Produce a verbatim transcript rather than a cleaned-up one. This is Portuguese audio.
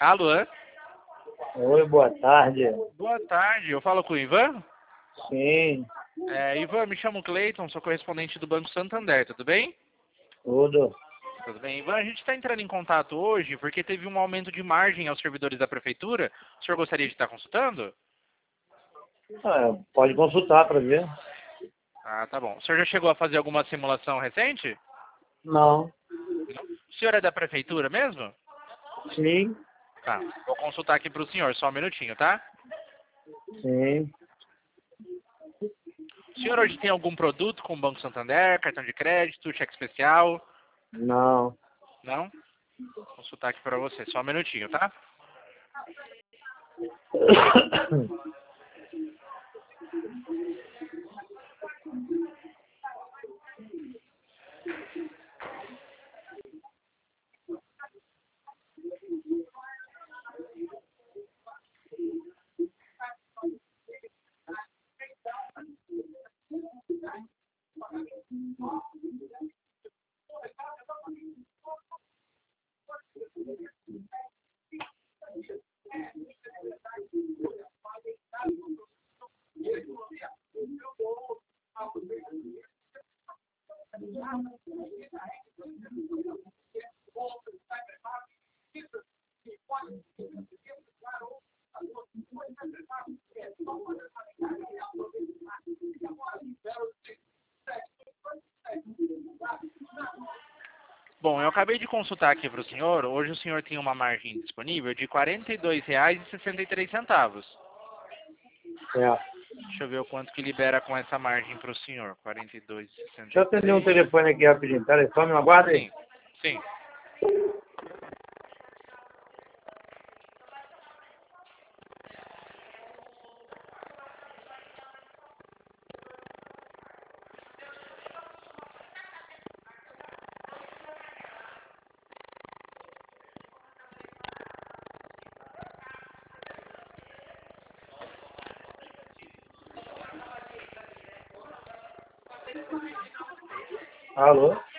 Alô? Oi, boa tarde. Boa tarde, eu falo com o Ivan? Sim, É, Ivan, me chamo Cleiton, sou correspondente do Banco Santander, tudo bem? tudo. Tudo bem. Ivan, a gente está entrando em contato hoje porque teve um aumento de margem aos servidores da Prefeitura. O senhor gostaria de estar consultando? Ah, pode consultar para ver. Ah, tá bom. O senhor já chegou a fazer alguma simulação recente? Não. O senhor é da Prefeitura mesmo? Sim, Tá, vou consultar aqui para o senhor, só um minutinho, tá? sim. O senhor hoje tem algum produto com o Banco Santander, cartão de crédito, cheque especial? Não. Não? Vou consultar aqui para você, só um minutinho, tá? Bom, eu acabei de consultar aqui para o senhor. Hoje o senhor tem uma margem disponível de quarenta e dois reais e sessenta e três centavos. É. Deixa eu ver o quanto que libera com essa margem para o senhor. quarenta e dois e sessenta Deixa eu e atender um três. telefone aqui rapidinho. Telefone, aguarda aí. Sim, sim. Alô?